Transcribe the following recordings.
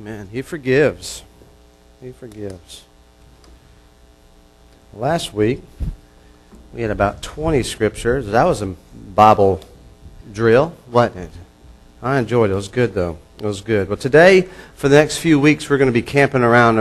Amen. He forgives. He forgives. Last week, we had about 20 scriptures. That was a Bible drill, wasn't it? I enjoyed it. It was good, though. It was good. Well, today, for the next few weeks, we're going to be camping around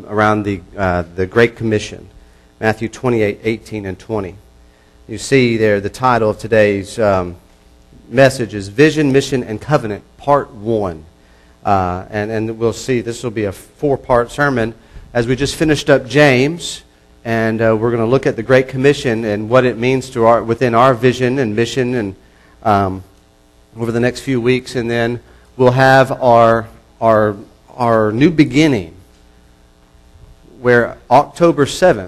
the Great Commission, Matthew 28, 18, and 20. You see there the title of today's message is Vision, Mission, and Covenant, Part 1. And we'll see this will be a 4-part sermon as we just finished up James. And we're going to look at the Great Commission and what it means to within our vision and mission and over the next few weeks. And then we'll have our new beginning, where October 7th,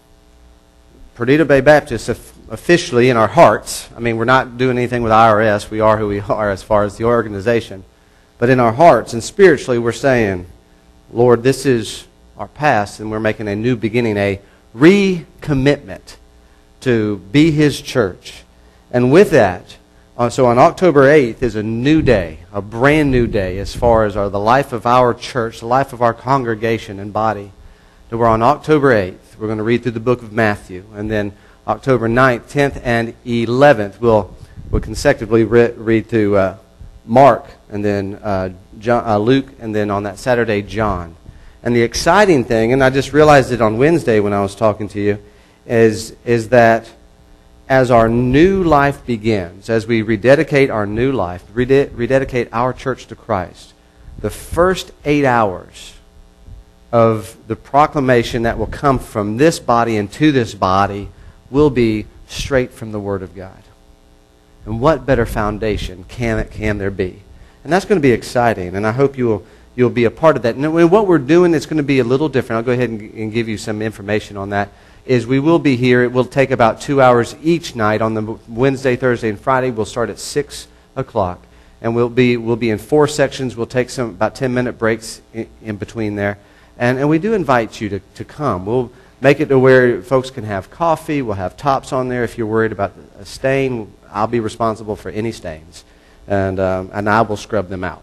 Perdido Bay Baptist officially in our hearts, I mean, we're not doing anything with IRS. We are who we are as far as the organization. But in our hearts and spiritually, we're saying, Lord, this is our past, and we're making a new beginning, a recommitment to be His church. And with that, so on October 8th is a new day, a brand new day as far as the life of our church, the life of our congregation and body. So we're on October 8th. We're going to read through the book of Matthew. And then October 9th, 10th, and 11th, we'll consecutively read through Mark, and then Luke, and then on that Saturday, John. And the exciting thing, and I just realized it on Wednesday when I was talking to you, is that as our new life begins, as we rededicate our new life, rededicate our church to Christ, the first 8 hours of the proclamation that will come from this body and to this body will be straight from the Word of God. And what better foundation can there be? And that's going to be exciting, and I hope you'll be a part of that. And what we're doing is going to be a little different. I'll go ahead and give you some information on that. Is we will be here. It will take about 2 hours each night. On the Wednesday, Thursday, and Friday, we'll start at 6 o'clock. And we'll be in 4 sections. We'll take some about 10-minute breaks in between there. And we do invite you to come. We'll make it to where folks can have coffee. We'll have tops on there. If you're worried about a stain, I'll be responsible for any stains. And I will scrub them out.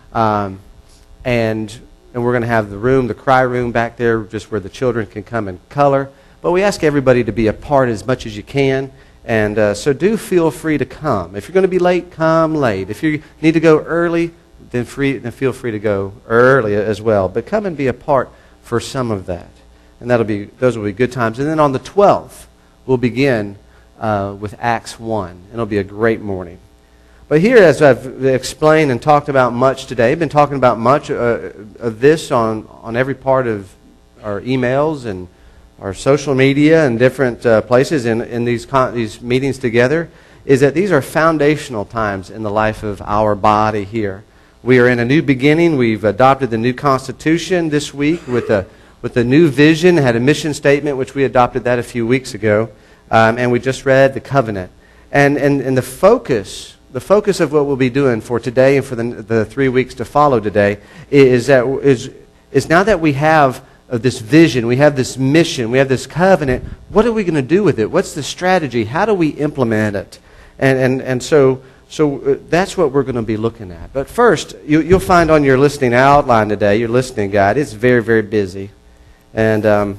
And we're going to have the cry room back there, just where the children can come and color. But we ask everybody to be a part as much as you can. And so do feel free to come. If you're going to be late, come late. If you need to go early, then feel free to go early as well. But come and be a part for some of that. And those will be good times. And then on the 12th, we'll begin with Acts 1. And it'll be a great morning. But here, as I've explained and talked about much today, I've been talking about much of this on every part of our emails and our social media and different places in these meetings together, is that these are foundational times in the life of our body here. We are in a new beginning. We've adopted the new Constitution this week with a new vision, had a mission statement, which we adopted that a few weeks ago, and we just read the covenant. And the focus of what we'll be doing for today and for the 3 weeks to follow today is now that we have this vision, we have this mission, we have this covenant, what are we going to do with it? What's the strategy? How do we implement it? And so that's what we're going to be looking at. But first, you'll find on your listening outline today, your listening guide, it's very, very busy. And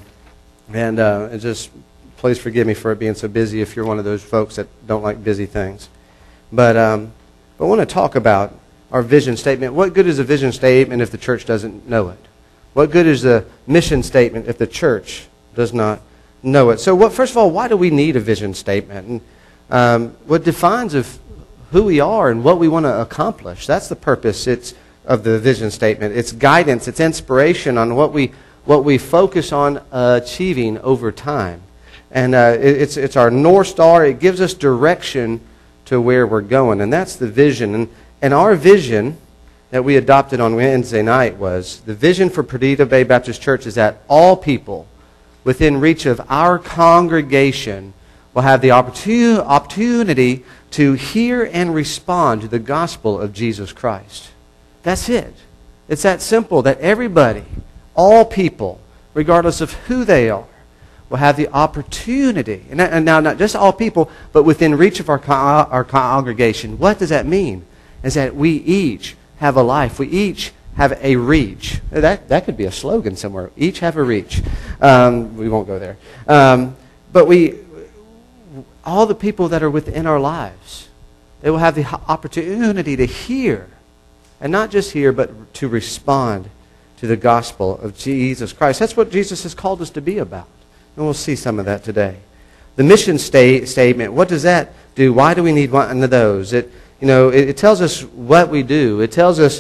just please forgive me for it being so busy if you're one of those folks that don't like busy things. But I want to talk about our vision statement. What good is a vision statement if the church doesn't know it? What good is a mission statement if the church does not know it? So first of all, why do we need a vision statement? And what defines who we are and what we want to accomplish? That's the purpose of the vision statement. It's guidance, it's inspiration on what we focus on achieving over time. And it's our North Star. It gives us direction to where we're going. And that's the vision. And our vision that we adopted on Wednesday night was the vision for Perdido Bay Baptist Church is that all people within reach of our congregation will have the opportunity to hear and respond to the gospel of Jesus Christ. That's it. It's that simple, that everybody, all people, regardless of who they are, will have the opportunity, and now not just all people, but within reach of our congregation. What does that mean? Is that we each have a life. We each have a reach. That could be a slogan somewhere. Each have a reach. We won't go there. But all the people that are within our lives, they will have the opportunity to hear. And not just hear, but to respond to the gospel of Jesus Christ. That's what Jesus has called us to be about. And we'll see some of that today. The mission statement, what does that do? Why do we need one of those? It tells us what we do. It tells us,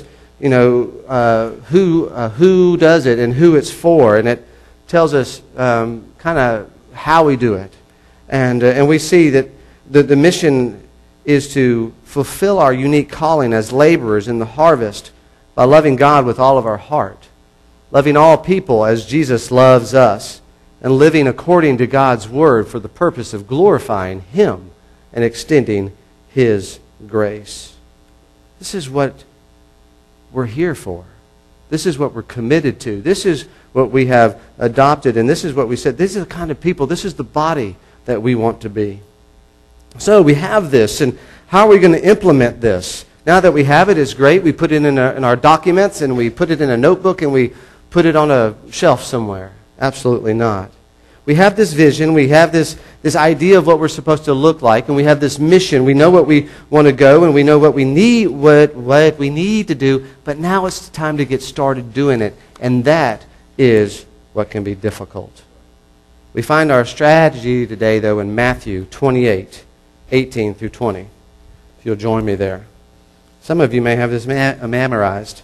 who does it and who it's for. And it tells us kind of how we do it. And we see that the mission is to fulfill our unique calling as laborers in the harvest by loving God with all of our heart, loving all people as Jesus loves us, and living according to God's word for the purpose of glorifying Him and extending His grace. This is what we're here for. This is what we're committed to. This is what we have adopted, and this is what we said. These are the kind of people, this is the body that we want to be. So we have this, and how are we going to implement this? Now that we have it, it's great. We put it in our documents, and we put it in a notebook, and we put it on a shelf somewhere. Absolutely not. We have this vision. We have this idea of what we're supposed to look like, and we have this mission. We know what we want to go, and we know what we need, what we need to do. But now it's time to get started doing it, and that is what can be difficult. We find our strategy today, though, in Matthew 28, 18 through 20. If you'll join me there. Some of you may have this memorized.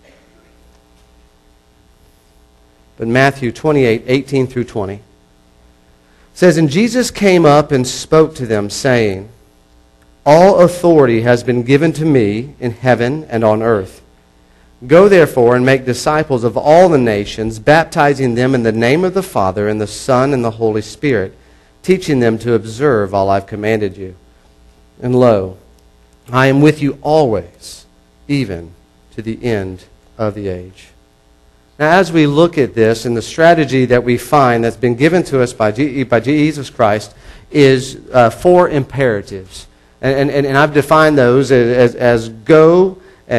But Matthew 28, 18 through 20 says, "And Jesus came up and spoke to them, saying, All authority has been given to me in heaven and on earth. Go therefore and make disciples of all the nations, baptizing them in the name of the Father and the Son and the Holy Spirit, teaching them to observe all I've commanded you. And lo, I am with you always, even to the end of the age." Now, as we look at this, and the strategy that we find that's been given to us by Jesus Christ is 4 imperatives. And I've defined those as go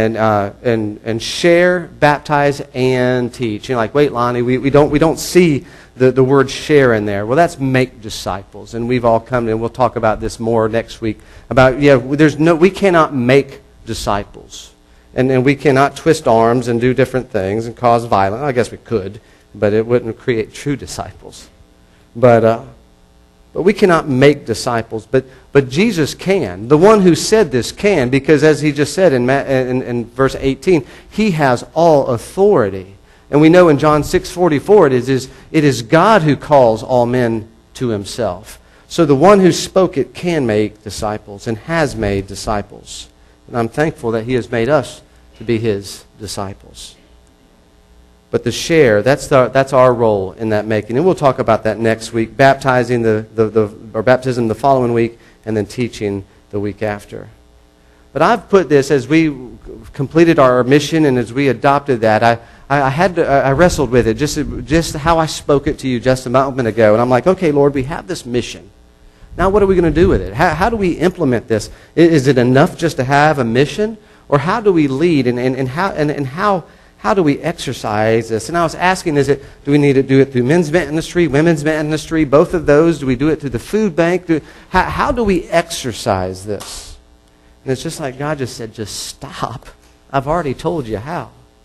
and share, baptize, and teach. You know, like, wait, Lonnie, we don't see the word share in there. Well, that's make disciples. And we've all come, and we'll talk about this more next week, about, we cannot make disciples. And we cannot twist arms and do different things and cause violence. I guess we could, but it wouldn't create true disciples. But we cannot make disciples. But Jesus can. The one who said this can, because as he just said in verse 18, he has all authority. And we know in John 6:44 it is God who calls all men to himself. So the one who spoke it can make disciples and has made disciples. And I'm thankful that he has made us to be his disciples. But the share, that's our role in that making. And we'll talk about that next week. Baptizing or baptism the following week, and then teaching the week after. But I've put this, as we completed our mission and as we adopted that, I wrestled with it, just how I spoke it to you just a moment ago. And I'm like, okay, Lord, we have this mission. Now what are we going to do with it? How do we implement this? Is it enough just to have a mission? Or how do we lead, and how do we exercise this? And I was asking, do we need to do it through men's ministry, women's ministry, both of those? Do we do it through the food bank? How do we exercise this? And it's just like God just said, just stop. I've already told you how.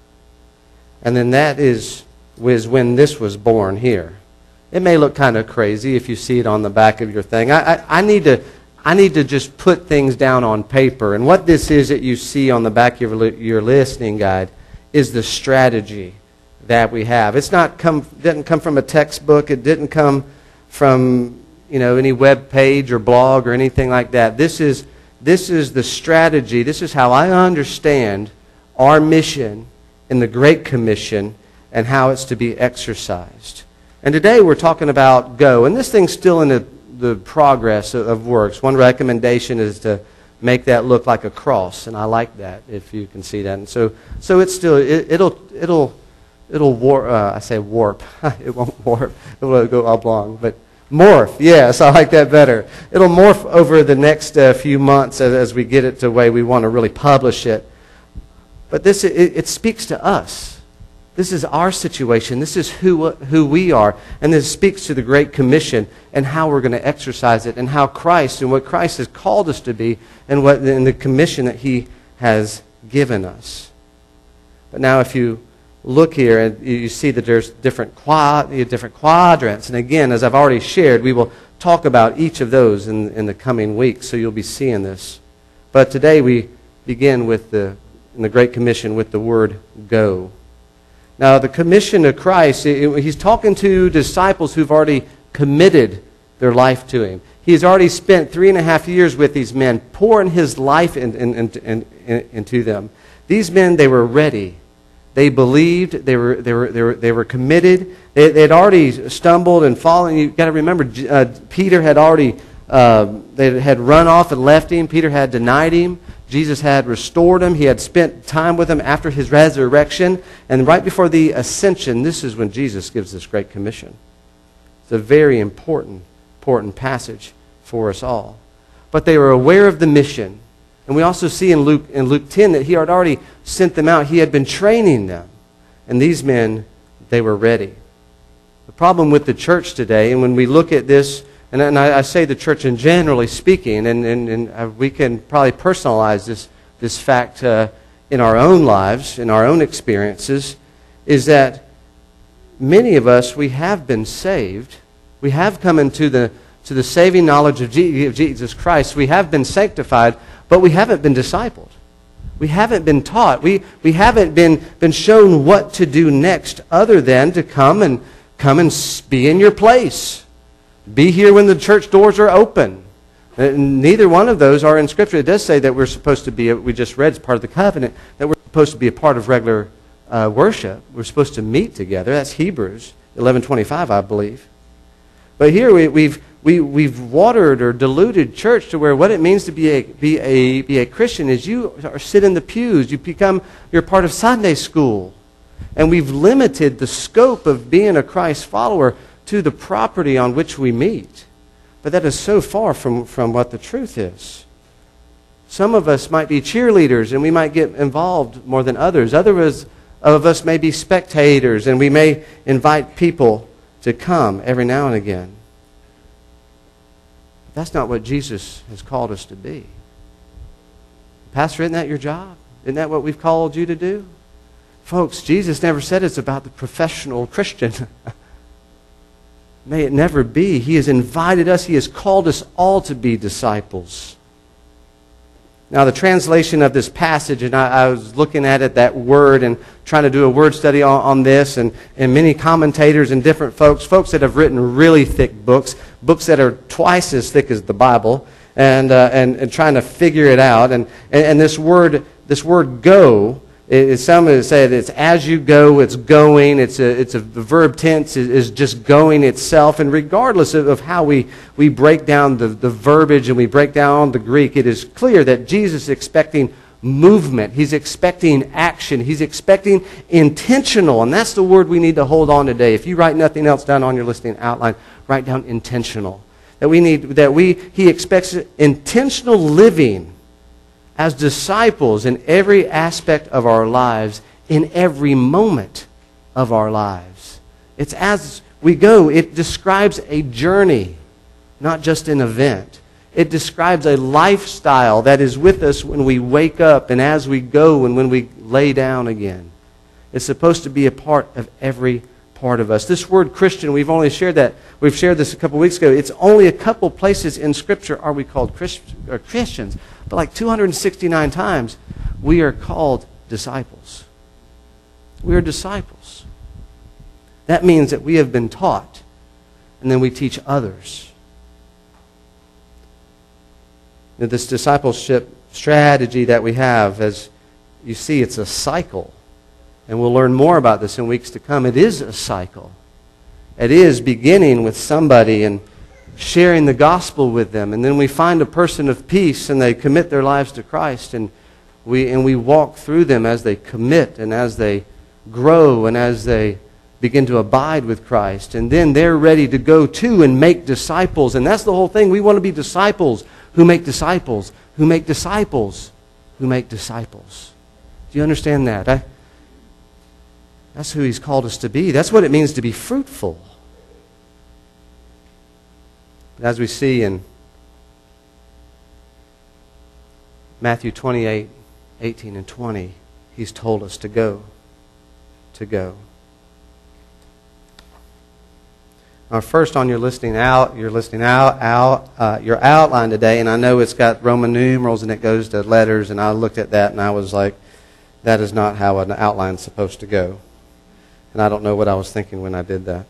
And then that was when this was born here. It may look kind of crazy if you see it on the back of your thing. I need to just put things down on paper. And what this is that you see on the back of your listening guide is the strategy that we have. It didn't come from a textbook. It didn't come from any web page or blog or anything like that. This is the strategy. This is how I understand our mission in the Great Commission and how it's to be exercised. And today we're talking about go. And this thing's still in the progress of works. One recommendation is to make that look like a cross, and I like that, if you can see that. And so it's still it'll warp. I say warp. It won't warp. It will go oblong, but morph. Yes, I like that better. It'll morph over the next few months as we get it to the way we want to really publish it. But it speaks to us. This is our situation. This is who we are. And this speaks to the Great Commission and how we're going to exercise it and how Christ and what Christ has called us to be and the commission that He has given us. But now if you look here and you see that there's different quadrants. And again, as I've already shared, we will talk about each of those in the coming weeks. So you'll be seeing this. But today we begin with in the Great Commission with the word go. Now, the commission of Christ, He's talking to disciples who've already committed their life to Him. He's already spent 3.5 years with these men, pouring His life into them. These men, they were ready. They believed. They were committed. They had already stumbled and fallen. You've got to remember, Peter had already they had run off and left Him. Peter had denied Him. Jesus had restored him. He had spent time with him after His resurrection. And right before the ascension, this is when Jesus gives this Great Commission. It's a very important passage for us all. But they were aware of the mission. And we also see in Luke 10 that He had already sent them out. He had been training them. And these men, they were ready. The problem with the church today, and when we look at this, and I say the church in generally speaking, and we can probably personalize this fact in our own lives, in our own experiences, is that many of us, we have been saved. We have come into the saving knowledge of Jesus Christ. We have been sanctified, but we haven't been discipled. We haven't been taught. We haven't been shown what to do next other than to come and be in your place. Be here when the church doors are open. Neither one of those are in Scripture. It does say that we're supposed to be, we just read, it's part of the covenant, that we're supposed to be a part of regular worship. We're supposed to meet together. That's Hebrews 11:25, I believe. But here we've watered or diluted church to where what it means to be a Christian is you sit in the pews. You're part of Sunday school. And we've limited the scope of being a Christ follower to the property on which we meet. But that is so far from what the truth is. Some of us might be cheerleaders and we might get involved more than others. Others of us may be spectators and we may invite people to come every now and again. But that's not what Jesus has called us to be. Pastor, isn't that your job? Isn't that what we've called you to do? Folks, Jesus never said it's about the professional Christian. May it never be. He has invited us. He has called us all to be disciples. Now, the translation of this passage, and I was looking at it, that word, and trying to do a word study on this, and many commentators and different folks that have written really thick books that are twice as thick as the Bible, and trying to figure it out. And this word go, some have said it's as you go, it's going, the verb tense is just going itself. And regardless of how we break down the verbiage and we break down the Greek, it is clear that Jesus is expecting movement. He's expecting action. He's expecting intentional. And that's the word we need to hold on today. If you write nothing else down on your listening outline, write down intentional. He expects intentional living as disciples in every aspect of our lives, in every moment of our lives. It's as we go. It describes a journey, not just an event. It describes a lifestyle that is with us when we wake up and as we go and when we lay down again. It's supposed to be a part of every part of us. This word Christian, we've shared this a couple weeks ago. It's only a couple places in Scripture are we called Christians. But like 269 times, we are called disciples. We are disciples. That means that we have been taught, and then we teach others. Now, this discipleship strategy that we have, as you see, it's a cycle. And we'll learn more about this in weeks to come. It is a cycle. It is beginning with somebody and sharing the gospel with them. And then we find a person of peace and they commit their lives to Christ. And we walk through them as they commit and as they grow and as they begin to abide with Christ. And then they're ready to go to and make disciples. And that's the whole thing. We want to be disciples who make disciples, who make disciples, who make disciples. Do Do you understand that? That's who He's called us to be. That's what it means to be fruitful. As we see in Matthew 28, 18 and 20, He's told us to go. To go. Now, first on your your outline today, and I know it's got Roman numerals and it goes to letters, and I looked at that and I was like, that is not how an outline's supposed to go. And I don't know what I was thinking when I did that.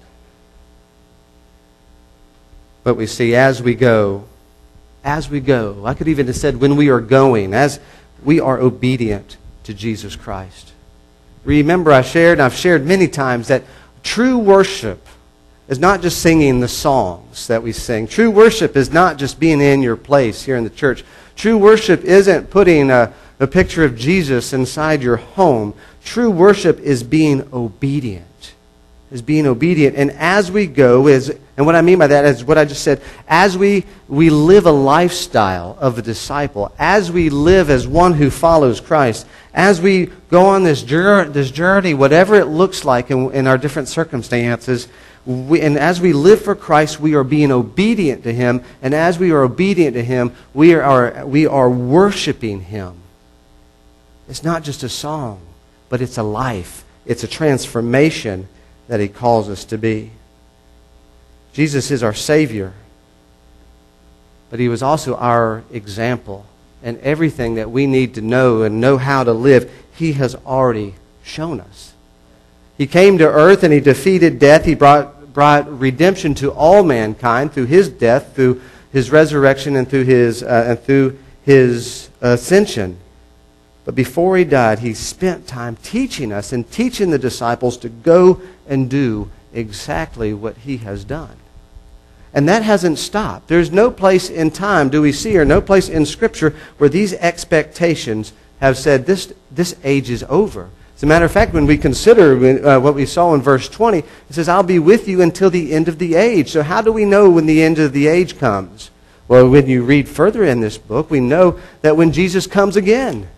But we see as we go, I could even have said when we are going, as we are obedient to Jesus Christ. Remember, I've shared many times that true worship is not just singing the songs that we sing. True worship is not just being in your place here in the church. True worship isn't putting a picture of Jesus inside your home. True worship is being obedient. And as we go, and what I mean by that is what I just said, as we live a lifestyle of a disciple, as we live as one who follows Christ, as we go on this journey, whatever it looks like in our different circumstances, and as we live for Christ, we are being obedient to Him. And as we are obedient to Him, we are worshiping Him. It's not just a song, but it's a life. It's a transformation that He calls us to be. Jesus is our Savior, but He was also our example. And everything that we need to know and know how to live, He has already shown us. He came to earth and He defeated death. He brought redemption to all mankind through His death, through His resurrection, and through His ascension. But before He died, He spent time teaching us and teaching the disciples to go and do exactly what He has done. And that hasn't stopped. There's no place in time, do we see, or no place in Scripture where these expectations have said this age is over. As a matter of fact, when we consider what we saw in verse 20, it says, I'll be with you until the end of the age. So how do we know when the end of the age comes? Well, when you read further in this book, we know that when Jesus comes again.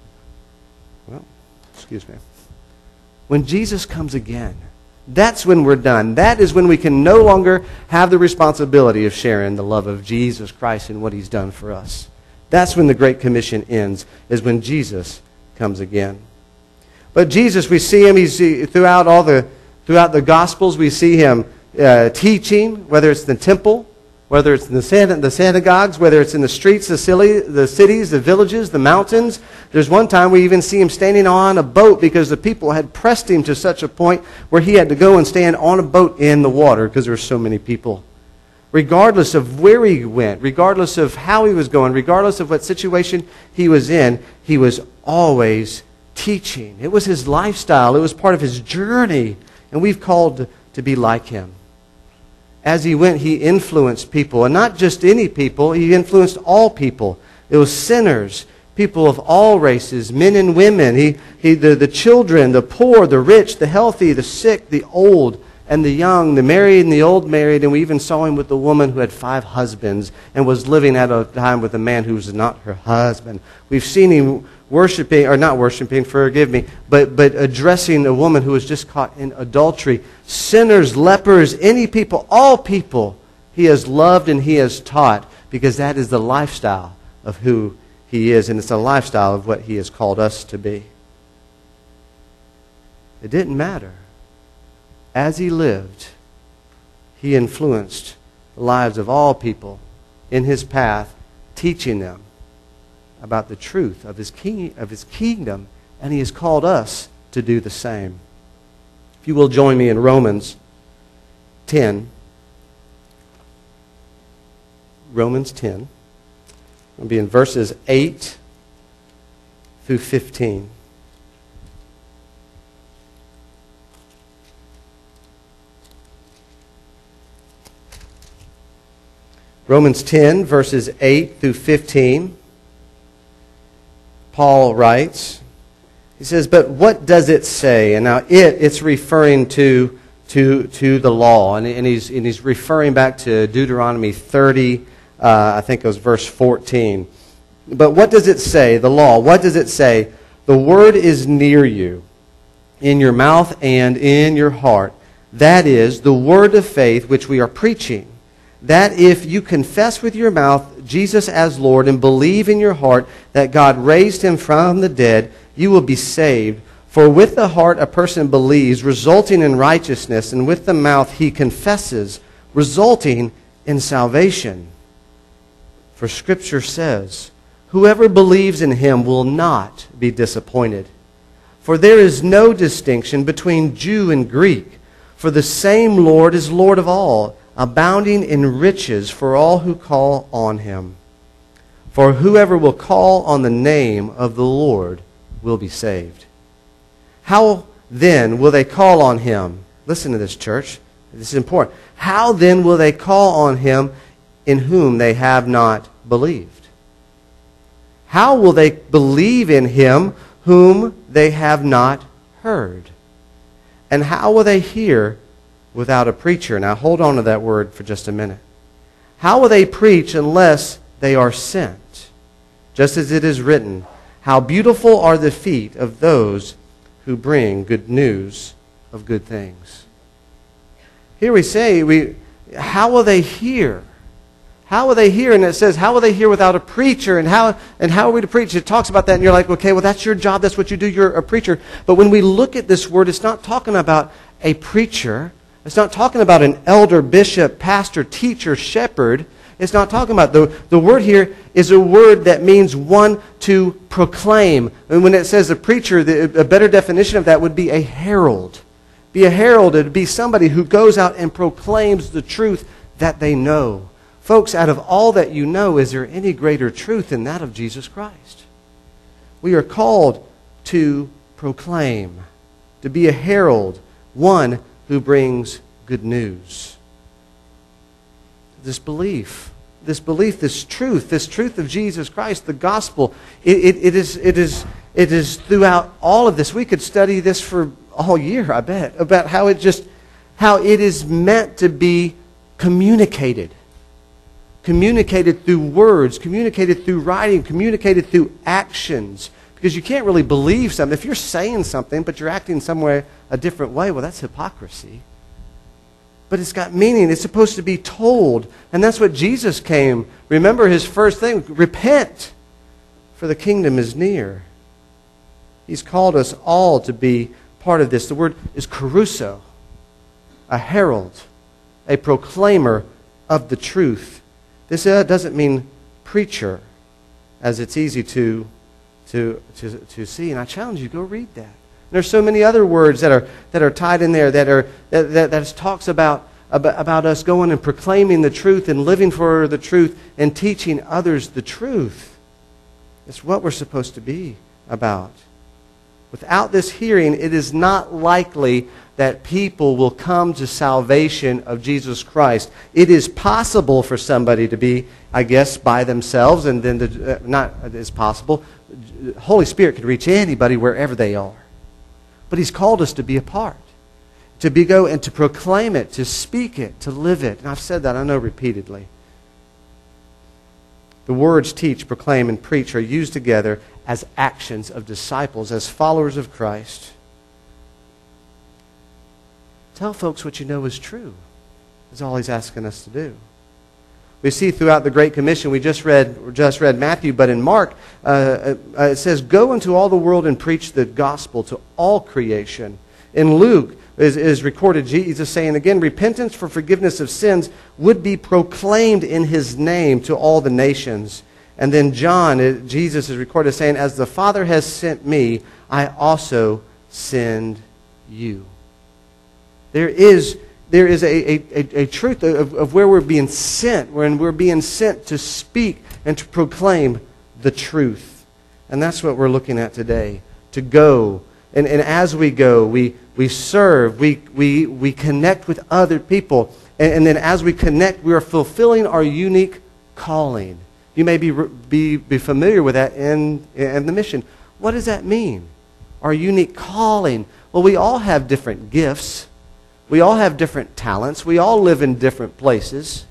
When Jesus comes again, that's when we're done. That is when we can no longer have the responsibility of sharing the love of Jesus Christ and what He's done for us. That's when the Great Commission ends, is when Jesus comes again. But Jesus, we see Him throughout the Gospels. We see Him teaching, whether it's in the temple, whether it's in the synagogues, whether it's in the streets, the cities, the villages, the mountains. There's one time we even see Him standing on a boat because the people had pressed Him to such a point where He had to go and stand on a boat in the water because there were so many people. Regardless of where He went, regardless of how He was going, regardless of what situation He was in, He was always teaching. It was His lifestyle. It was part of His journey. And we've called to be like Him. As He went, He influenced people. And not just any people. He influenced all people. It was sinners, people of all races, men and women. The children, the poor, the rich, the healthy, the sick, the old, and the young, the married and the old married. And we even saw Him with the woman who had 5 husbands and was living at a time with a man who was not her husband. We've seen Him but addressing a woman who was just caught in adultery. Sinners, lepers, any people, all people, He has loved and He has taught, because that is the lifestyle of who He is, and it's a lifestyle of what He has called us to be. It didn't matter. As He lived, He influenced the lives of all people in His path, teaching them about the truth of His kingdom, and He has called us to do the same. If you will join me in Romans 10. Romans 10. It'll be in verses 8 through 15. Romans 10, verses 8 through 15. Paul writes, he says, but what does it say? And now it's referring to the law. And he's referring back to Deuteronomy 30, I think it was verse 14. But what does it say, the law? What does it say? The word is near you, in your mouth and in your heart. That is the word of faith which we are preaching. That if you confess with your mouth Jesus as Lord and believe in your heart that God raised him from the dead, you will be saved. For with the heart a person believes, resulting in righteousness, and with the mouth he confesses, resulting in salvation. For Scripture says, whoever believes in him will not be disappointed. For there is no distinction between Jew and Greek, for the same Lord is Lord of all, abounding in riches for all who call on him. For whoever will call on the name of the Lord will be saved. How then will they call on him? Listen to this, church. This is important. How then will they call on him in whom they have not believed? How will they believe in him whom they have not heard? And how will they hear without a preacher? Now hold on to that word for just a minute. How will they preach unless they are sent? Just as it is written, how beautiful are the feet of those who bring good news of good things. Here we say, how will they hear? How will they hear? And it says, how will they hear without a preacher? And how are we to preach? It talks about that, and you're like, okay, well, that's your job. That's what you do. You're a preacher. But when we look at this word, it's not talking about a preacher. It's not talking about an elder, bishop, pastor, teacher, shepherd. It's not talking about. The word here is a word that means one to proclaim. And when it says a preacher, a better definition of that would be a herald. Be a herald. It would be somebody who goes out and proclaims the truth that they know. Folks, out of all that you know, is there any greater truth than that of Jesus Christ? We are called to proclaim, to be a herald, one who brings good news. This belief, this truth of Jesus Christ, the gospel, it is throughout all of this. We could study this for all year, I bet, about how it is meant to be communicated. Communicated through words, communicated through writing, communicated through actions. Because you can't really believe something. If you're saying something, but you're acting somewhere a different way, well, that's hypocrisy. But it's got meaning. It's supposed to be told. And that's what Jesus came. Remember his first thing, repent, for the kingdom is near. He's called us all to be part of this. The word is kerusso, a herald, a proclaimer of the truth. This doesn't mean preacher, as it's easy to see. And I challenge you, go read that. There's so many other words that are tied in there that talks about us going and proclaiming the truth and living for the truth and teaching others the truth. It's what we're supposed to be about. Without this hearing, it is not likely that people will come to salvation of Jesus Christ. It is possible for somebody to be, I guess, by themselves, and then not as possible. The Holy Spirit could reach anybody wherever they are. But He's called us to be a part, to go and to proclaim it, to speak it, to live it. And I've said that, I know, repeatedly. The words teach, proclaim, and preach are used together as actions of disciples, as followers of Christ. Tell folks what you know is true. That's all He's asking us to do. We see throughout the Great Commission, we just read Matthew, but in Mark, it says, go into all the world and preach the gospel to all creation. In Luke, is recorded Jesus saying again, repentance for forgiveness of sins would be proclaimed in His name to all the nations. And then John, Jesus is recorded saying, as the Father has sent me, I also send you. There is a truth of where we're being sent, when we're being sent to speak and to proclaim the truth. And that's what we're looking at today, to go. And as we go, we serve, we connect with other people. And then as we connect, we are fulfilling our unique calling. You may be familiar with that in the mission. What does that mean? Our unique calling. Well, we all have different gifts. We all have different talents. We all live in different places.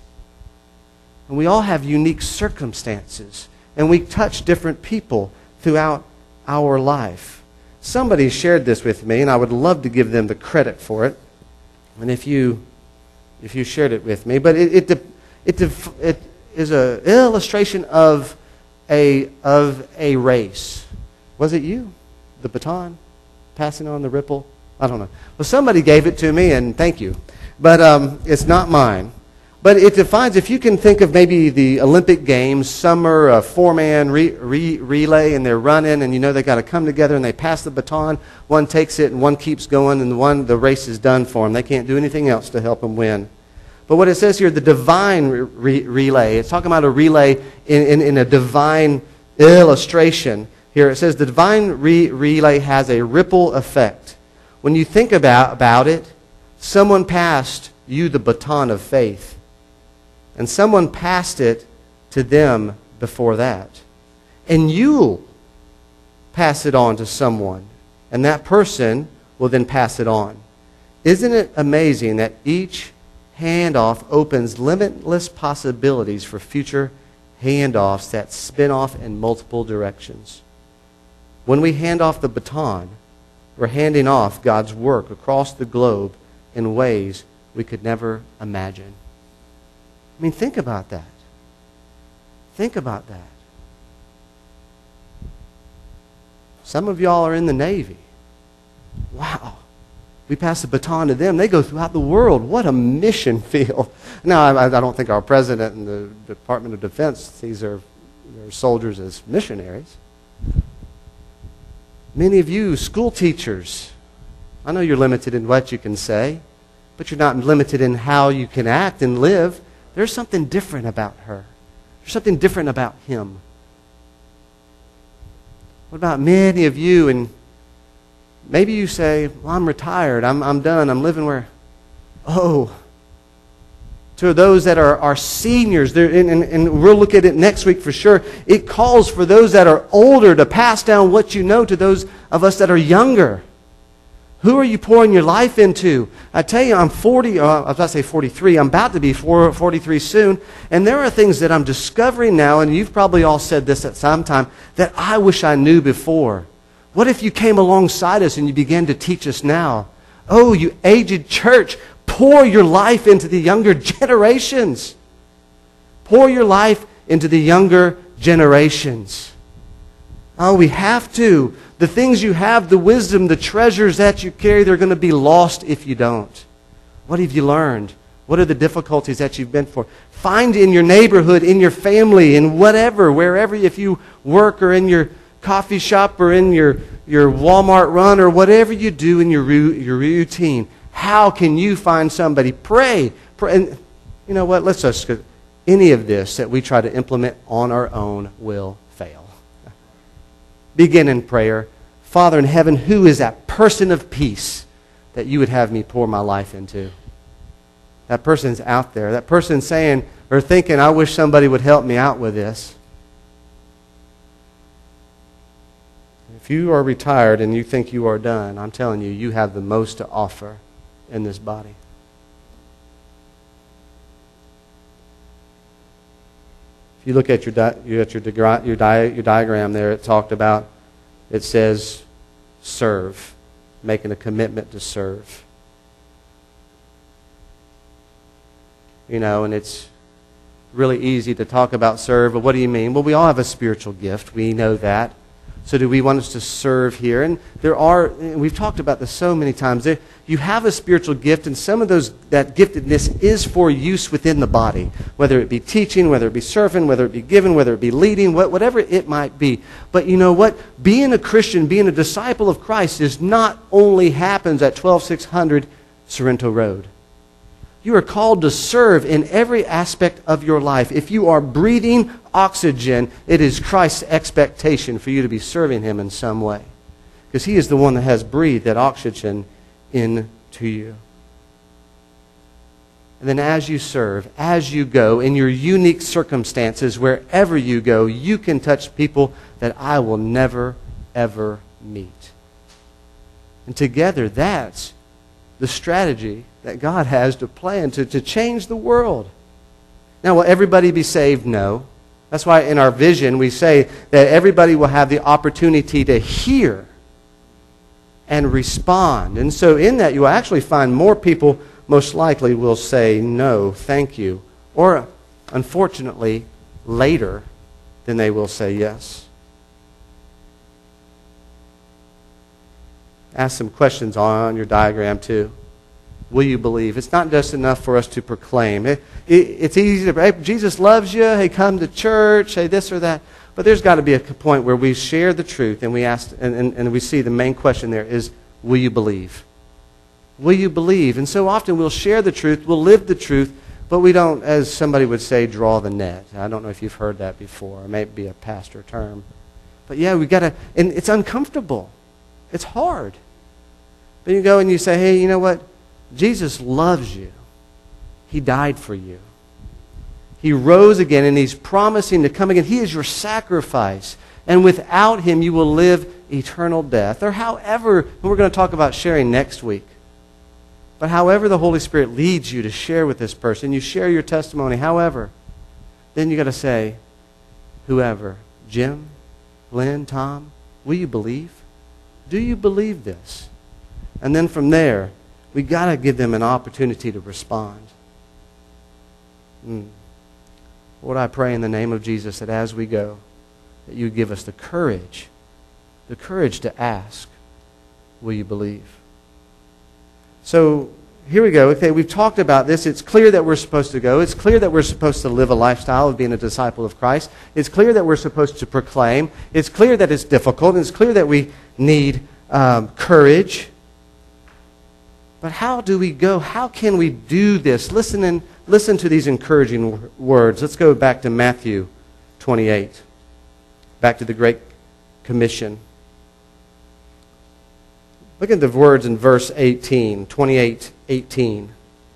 And we all have unique circumstances. And we touch different people throughout our life. Somebody shared this with me, and I would love to give them the credit for it. And if you shared it with me, but it is an illustration of a race. Was it you? The baton? Passing on the ripple? I don't know. Well, somebody gave it to me, and thank you. But it's not mine. But it defines, if you can think of maybe the Olympic Games, some are a four-man relay, and they're running, and they got to come together, and they pass the baton. One takes it, and one keeps going, and the race is done for them. They can't do anything else to help them win. But what it says here, the divine relay, it's talking about a relay in a divine illustration. Here it says the divine relay has a ripple effect. When you think about it, someone passed you the baton of faith. And someone passed it to them before that. And you'll pass it on to someone. And that person will then pass it on. Isn't it amazing that each handoff opens limitless possibilities for future handoffs that spin off in multiple directions? When we hand off the baton, we're handing off God's work across the globe in ways we could never imagine. I mean, think about that. Think about that. Some of y'all are in the Navy. Wow. We pass the baton to them. They go throughout the world. What a mission field. Now, I don't think our president and the Department of Defense sees their soldiers as missionaries. Many of you, school teachers, I know you're limited in what you can say, but you're not limited in how you can act and live. There's something different about her. There's something different about him. What about many of you, and maybe you say, well, I'm retired, I'm done, I'm living where? Oh, to those that are seniors, and we'll look at it next week for sure, it calls for those that are older to pass down what you know to those of us that are younger. Who are you pouring your life into? I tell you, I'm 40, I was about to say 43, I'm about to be 43 soon, and there are things that I'm discovering now, and you've probably all said this at some time, that I wish I knew before. What if you came alongside us and you began to teach us now? Oh, you aged church, pour your life into the younger generations. Pour your life into the younger generations. Oh, we have to. The things you have, the wisdom, the treasures that you carry, they're going to be lost if you don't. What have you learned? What are the difficulties that you've been for? Find in your neighborhood, in your family, in whatever, wherever, if you work or in your coffee shop or in your Walmart run or whatever you do in your routine. How can you find somebody? Pray. And you know what? Let's just, any of this that we try to implement on our own will fail. Begin in prayer. Father in heaven, who is that person of peace that you would have me pour my life into? That person's out there. That person's saying or thinking, I wish somebody would help me out with this. If you are retired and you think you are done, I'm telling you, you have the most to offer in this body. If you look at your diagram there, it talked about, it says serve, making a commitment to serve. And it's really easy to talk about serve, but what do you mean? Well, we all have a spiritual gift. We know that. So do we want us to serve here? And we've talked about this so many times. You have a spiritual gift, and some of that giftedness is for use within the body, whether it be teaching, whether it be serving, whether it be giving, whether it be leading, whatever it might be. But you know what? Being a Christian, being a disciple of Christ is not only happens at 12600 Sorrento Road. You are called to serve in every aspect of your life. If you are breathing oxygen, it is Christ's expectation for you to be serving Him in some way. Because He is the one that has breathed that oxygen into you. And then as you serve, as you go, in your unique circumstances, wherever you go, you can touch people that I will never, ever meet. And together, that's the strategy that God has to plan to change the world. Now, will everybody be saved? No. That's why in our vision we say that everybody will have the opportunity to hear and respond. And so in that you will actually find more people most likely will say no, thank you, or unfortunately later than they will say yes. Ask some questions on your diagram too. Will you believe? It's not just enough for us to proclaim. It's easy to, hey, Jesus loves you, hey, come to church, hey, this or that. But there's got to be a point where we share the truth and we ask, and we see the main question there is, will you believe? Will you believe? And so often we'll share the truth, we'll live the truth, but we don't, as somebody would say, draw the net. I don't know if you've heard that before. It may be a pastor term. But yeah, we got to, and it's uncomfortable. It's hard. But you go and you say, hey, you know what? Jesus loves you. He died for you. He rose again, and He's promising to come again. He is your sacrifice. And without Him, you will live eternal death. Or however, and we're going to talk about sharing next week. But however the Holy Spirit leads you to share with this person, you share your testimony, however, then you got to say, whoever, Jim, Lynn, Tom, will you believe? Do you believe this? And then from there, we got to give them an opportunity to respond. Lord, I pray in the name of Jesus that as we go, that you give us the courage to ask, will you believe? So here we go. Okay, we've talked about this. It's clear that we're supposed to go. It's clear that we're supposed to live a lifestyle of being a disciple of Christ. It's clear that we're supposed to proclaim. It's clear that it's difficult. It's clear that we need courage. But how do we go? How can we do this? Listen to these encouraging words. Let's go back to Matthew 28. Back to the Great Commission. Look at the words in verse 18, 28:18.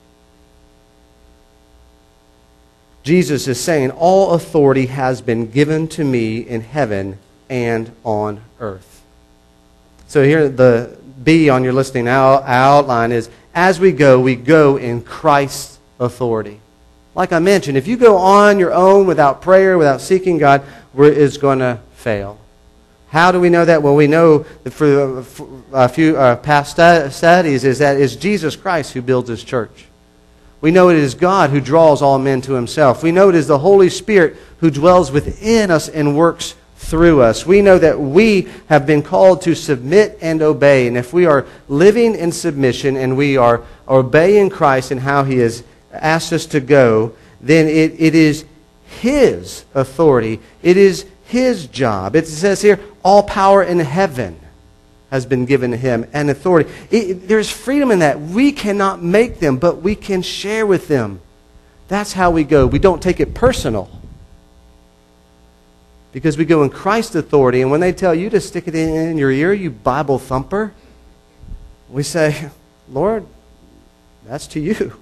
Jesus is saying, all authority has been given to me in heaven and on earth. So here the B on your listening outline is, as we go in Christ's authority. Like I mentioned, if you go on your own without prayer, without seeking God, it's going to fail. How do we know that? Well, we know that for a few past studies is that it's Jesus Christ who builds His church. We know it is God who draws all men to Himself. We know it is the Holy Spirit who dwells within us and works through us. We know that we have been called to submit and obey. And if we are living in submission and we are obeying Christ and how He has asked us to go, then it is His authority. It is His job. It says here, all power in heaven has been given to Him and authority. There's freedom in that. We cannot make them, but we can share with them. That's how we go. We don't take it personal. Because we go in Christ's authority, and when they tell you to stick it in your ear, you Bible thumper, we say, Lord, that's to you.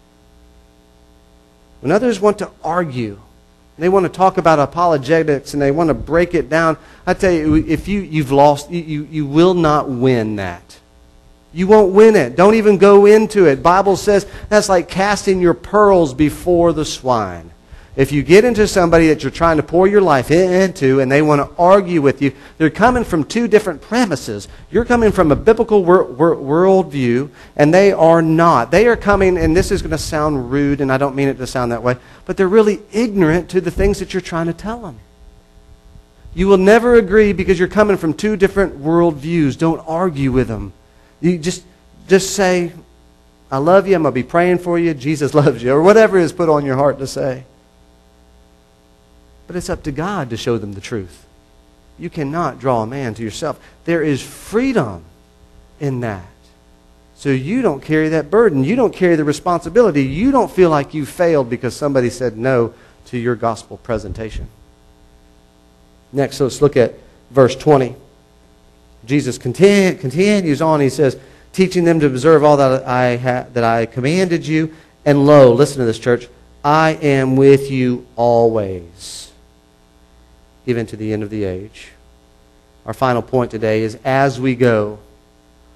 When others want to argue, they want to talk about apologetics, and they want to break it down, I tell you, if you've lost, you will not win that. You won't win it. Don't even go into it. Bible says that's like casting your pearls before the swine. If you get into somebody that you're trying to pour your life into and they want to argue with you, they're coming from two different premises. You're coming from a biblical worldview, and they are not. They are coming, and this is going to sound rude, and I don't mean it to sound that way, but they're really ignorant to the things that you're trying to tell them. You will never agree because you're coming from two different worldviews. Don't argue with them. You just say, I love you, I'm going to be praying for you, Jesus loves you, or whatever is put on your heart to say. But it's up to God to show them the truth. You cannot draw a man to yourself. There is freedom in that. So you don't carry that burden. You don't carry the responsibility. You don't feel like you failed because somebody said no to your gospel presentation. Next, let's look at verse 20. Jesus continues on. He says, teaching them to observe all that I commanded you. And lo, listen to this, church, I am with you always, even to the end of the age. Our final point today is, as we go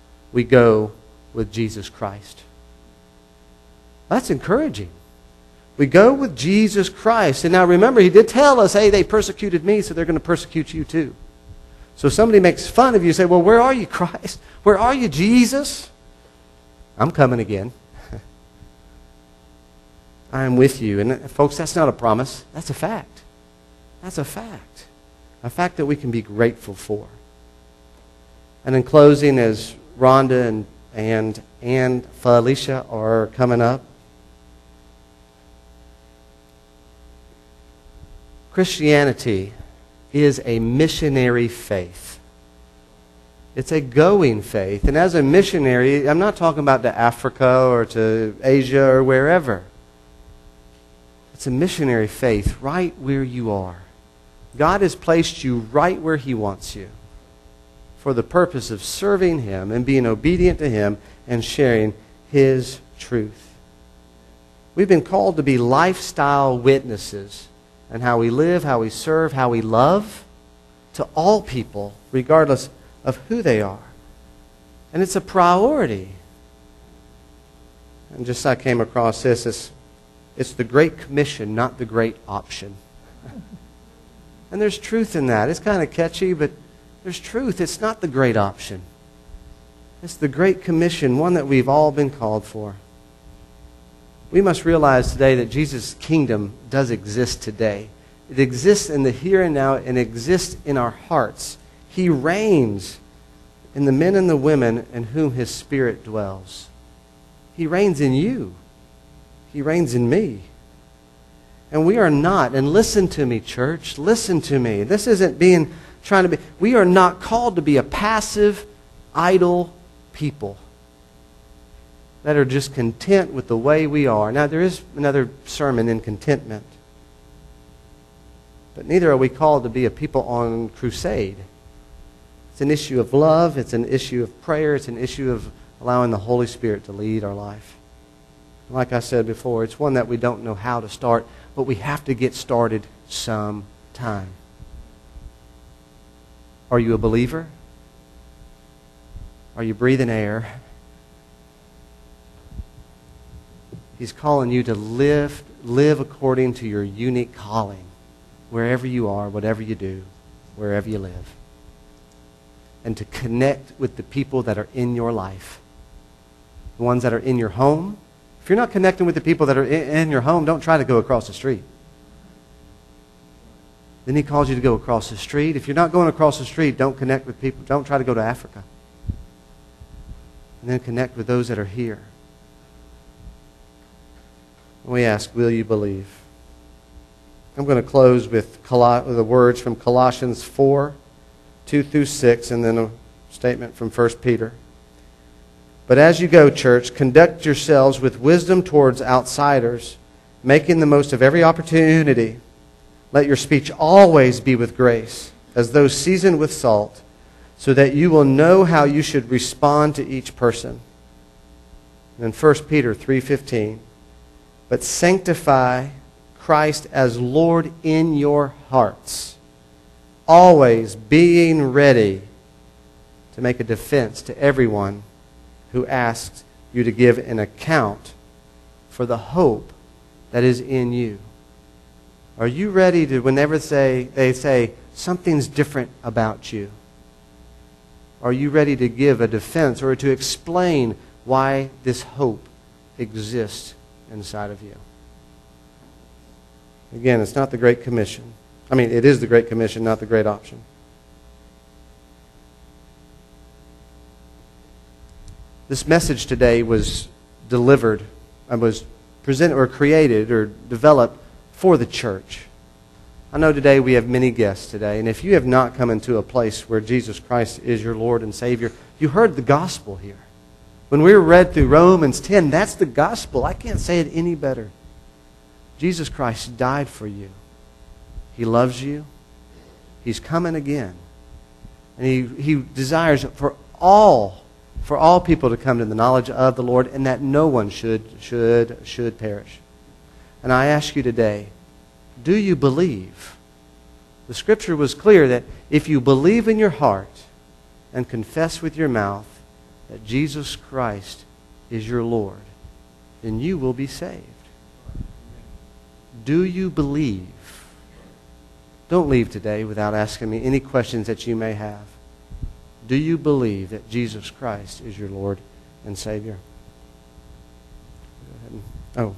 with Jesus Christ. That's encouraging. We go with Jesus Christ. And now remember, he did tell us, hey, they persecuted me, so they're going to persecute you too. So if somebody makes fun of you, say, well, where are you, Christ? Where are you, Jesus? I'm coming again. I am with you. And folks, that's not a promise. That's a fact. That's a fact. A fact that we can be grateful for. And in closing, as Rhonda and Felicia are coming up, Christianity is a missionary faith. It's a going faith. And as a missionary, I'm not talking about to Africa or to Asia or wherever. It's a missionary faith right where you are. God has placed you right where He wants you for the purpose of serving Him and being obedient to Him and sharing His truth. We've been called to be lifestyle witnesses in how we live, how we serve, how we love to all people, regardless of who they are. And it's a priority. And just I came across this, it's the Great Commission, not the Great Option. And there's truth in that. It's kind of catchy, but there's truth. It's not the great option. It's the Great Commission, one that we've all been called for. We must realize today that Jesus' kingdom does exist today. It exists in the here and now and exists in our hearts. He reigns in the men and the women in whom His Spirit dwells. He reigns in you. He reigns in me. And we are not, and listen to me, church, listen to me. This isn't we are not called to be a passive, idle people that are just content with the way we are. Now, there is another sermon in contentment. But neither are we called to be a people on crusade. It's an issue of love. It's an issue of prayer. It's an issue of allowing the Holy Spirit to lead our life. Like I said before, it's one that we don't know how to start, but we have to get started sometime. Are you a believer? Are you breathing air? He's calling you to live according to your unique calling, wherever you are, whatever you do, wherever you live. And to connect with the people that are in your life. The ones that are in your home. If you're not connecting with the people that are in your home, don't try to go across the street. Then He calls you to go across the street. If you're not going across the street, don't connect with people. Don't try to go to Africa. And then connect with those that are here. We ask, will you believe? I'm going to close with the words from Colossians 4, 2 through 6, and then a statement from 1 Peter. But as you go, church, conduct yourselves with wisdom towards outsiders, making the most of every opportunity. Let your speech always be with grace, as though seasoned with salt, so that you will know how you should respond to each person. And then 1 Peter 3:15. But sanctify Christ as Lord in your hearts, always being ready to make a defense to everyone who asks you to give an account for the hope that is in you. Are you ready to, whenever they say something's different about you, are you ready to give a defense or to explain why this hope exists inside of you? Again, it's not the Great Commission. I mean, it is the Great Commission, not the Great Option. This message today was delivered, was presented or created or developed for the church. I know today we have many guests today, and if you have not come into a place where Jesus Christ is your Lord and Savior, you heard the gospel here. When we read through Romans 10, that's the gospel. I can't say it any better. Jesus Christ died for you. He loves you. He's coming again. And He desires for all people to come to the knowledge of the Lord, and that no one should perish. And I ask you today, do you believe? The Scripture was clear that if you believe in your heart and confess with your mouth that Jesus Christ is your Lord, then you will be saved. Do you believe? Don't leave today without asking me any questions that you may have. Do you believe that Jesus Christ is your Lord and Savior? Go ahead.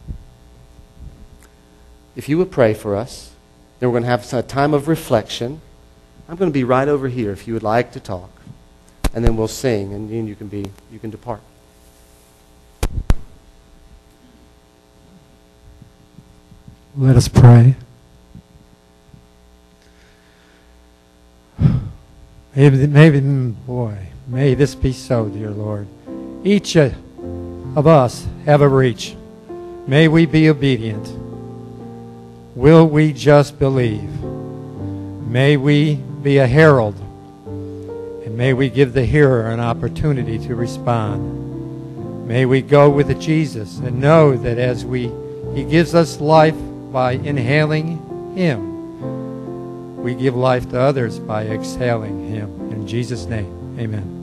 If you would pray for us, then we're going to have a time of reflection. I'm going to be right over here if you would like to talk. And then we'll sing, and then you can depart. Let us pray. May this be so, dear Lord. Each of us have a reach. May we be obedient. Will we just believe? May we be a herald. And may we give the hearer an opportunity to respond. May we go with Jesus and know that as He gives us life by inhaling Him, we give life to others by exhaling Him. In Jesus' name, amen.